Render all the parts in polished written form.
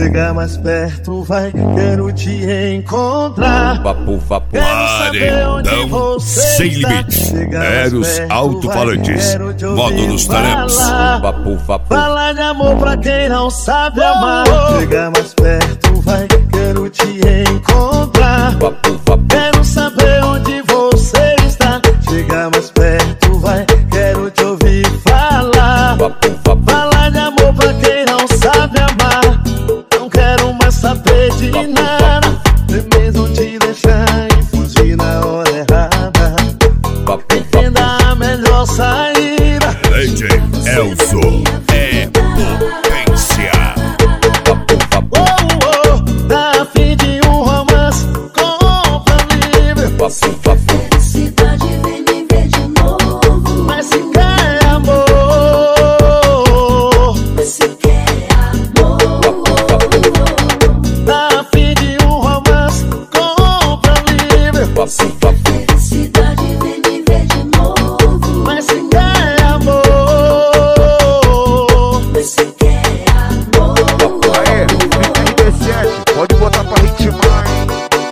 Chega mais perto, vai, quero te encontrar. Paredão sem limites. Eros alto-falantes. Módulos Terems. Fala de amor pra quem não sabe amar. Chega mais perto, vai, quero te encontrar. Quero saber onde você está. Chega mais perto, vai, quero te ouvir falar. Fala de amor pra quem não sabe amar. Não quero mais saber de nada. Nem mesmo te deixar e fugir na hora errada. Entenda a melhor saída. DJ Elzo é potência. Tá a fim de um romance com livre. Felicidade vem me ver de novo. Mas se quer amor, Se quer amor, tá a fim de um romance com livre. felicidade vem me ver de novo. Mas se quer amor, Se quer amor, Aê, RB7, pode botar pra ritmar, hein?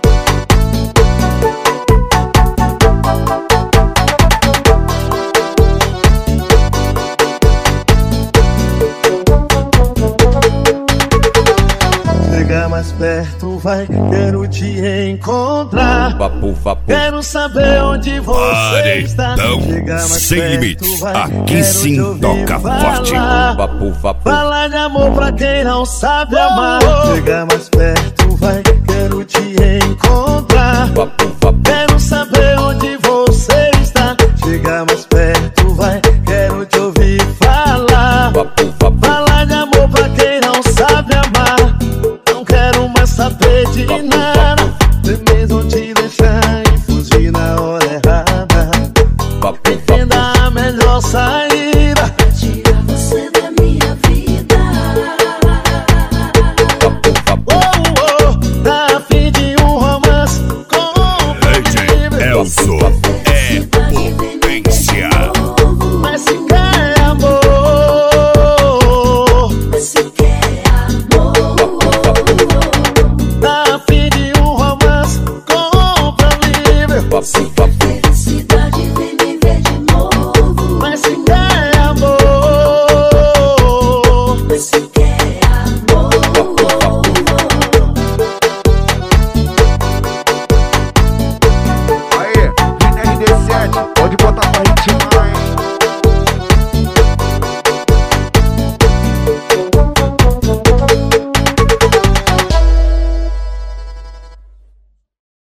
chega mais perto, vai, quero te encontrar. Quero saber onde você está. Paredão Chega mais sem perto, limites. vai, Aqui quero sim te ouvir toca forte. falar. Fala de amor pra quem não sabe amar. Chega mais perto, vai, quero te encontrar. Quero saber onde você está. Chega mais perto, vai, quero te ouvir falar. Fala de amor pra quem não sabe amar. Não quero mais saber de nada.